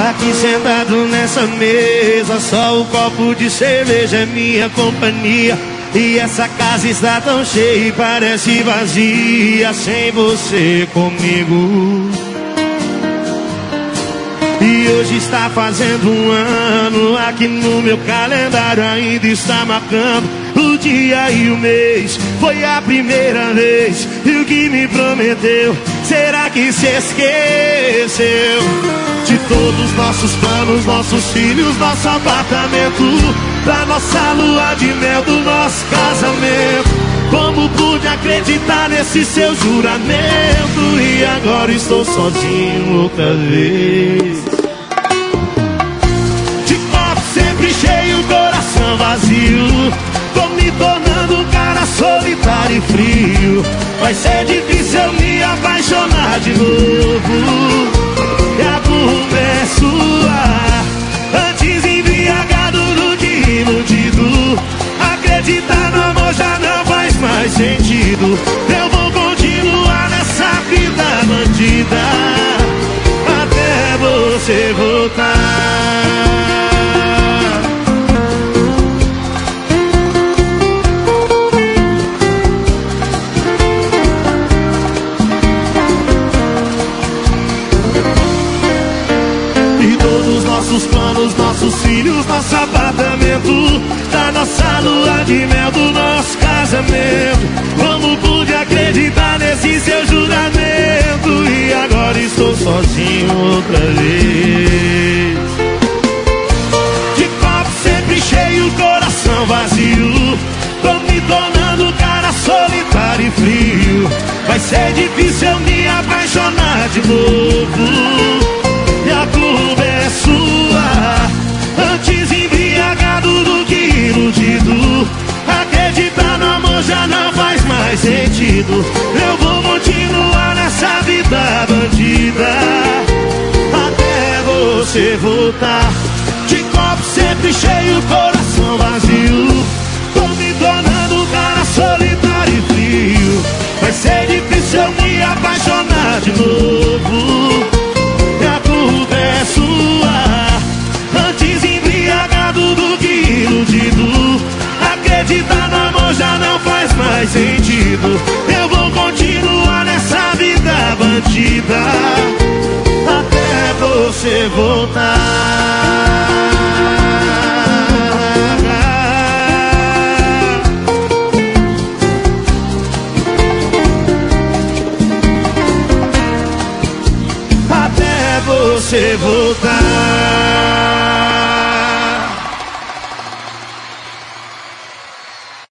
Aqui sentado nessa mesa, só o copo de cerveja é minha companhia. E essa casa está tão cheia e parece vazia sem você comigo. E hoje está fazendo um ano, aqui no meu calendário ainda está marcando o dia e o mês. Foi a primeira vez, e o que me prometeu, será que se esqueceu? De todos os nossos planos, nossos filhos, nosso apartamento, da nossa lua de mel, do nosso casamento. Como pude acreditar nesse seu juramento? E agora estou sozinho outra vez. De copo sempre cheio, coração vazio. Tô me tornando um cara solitário e frio. Vai ser difícil eu me apaixonar de novo. E a culpa é sua. Antes embriagado do que iludido. Acreditar no amor já não faz mais sentido. Eu vou continuar nessa vida bandida até você voltar. E todos os nossos planos, nossos filhos, nosso apartamento, da nossa lua de mel, do nosso casamento. Como pude acreditar nesse seu juramento? E agora estou sozinho outra vez. De copo sempre cheio, coração vazio. Tô me tornando um cara solitário e frio. Vai ser difícil eu me apaixonar de novo. E a culpa é sua. Antes embriagado do que iludido. Acreditar no amor já não faz mais sentido. Eu vou continuar nessa vida bandida até você voltar. De copo sempre cheio, coração vazio. Tô me tornando um cara solitário e frio. Vai ser difícil eu me apaixonar de novo. E a culpa é sua. Antes embriagado do que iludido. Acreditar no amor já não faz mais sentido. Eu vou continuar nessa vida bandida até você voltar. Até você voltar.